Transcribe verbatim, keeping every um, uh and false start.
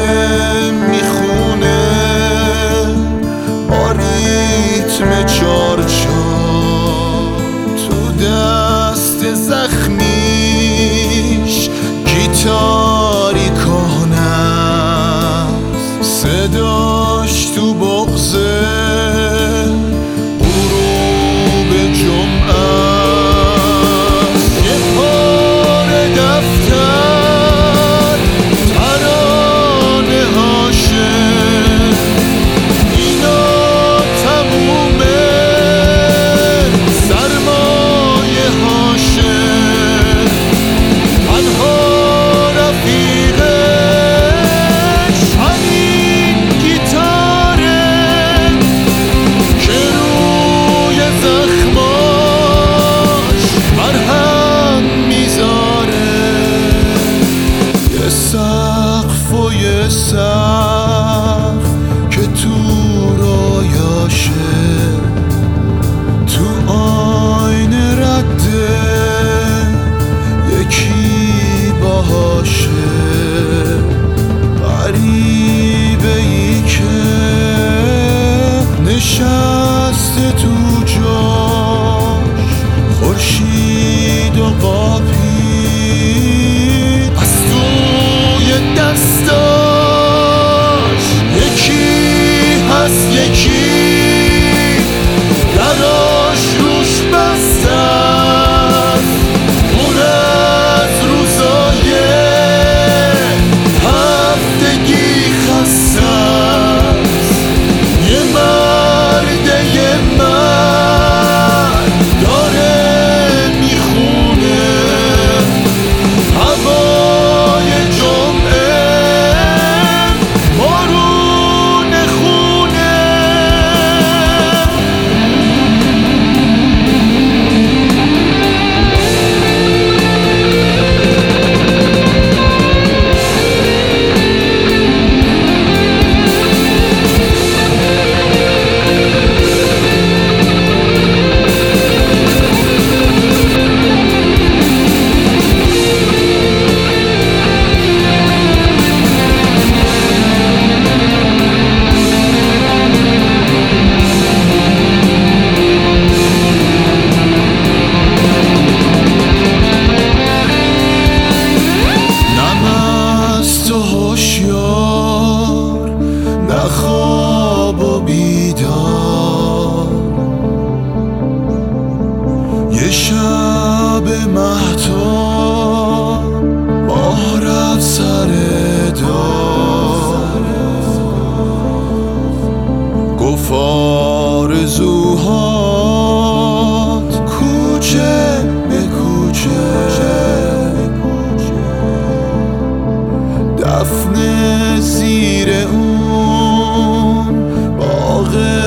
داره میخونه با ریتم چارچار، تو دست زخمیش گیتاری کهنه، صداش تو بغضه غروب جمعه، یه پاره دفتر ترانه هاشه، اینا تمومه سرمایه هاشه، تنها رفیقش همین گیتاره که روی زخماش مرهم میذاره. یه سقف و یه سقف که تو رویاشه، تو آینه رده یکی باهاشه، غریبه ای که نشسته تو جاش، خورشید و قاپی از توی دستاش، یکی هست یکی دراش روش بسته است، پر از روزای هفتگی خسته است. یه مرد یه مرد داره میخونه هوای جمعه بارون خونه. خواب و بیدار، یه شب مهتاب ماه رفت سر دار، گفت آرزوهات کوچه به کوچه، دفن زیر اون باغ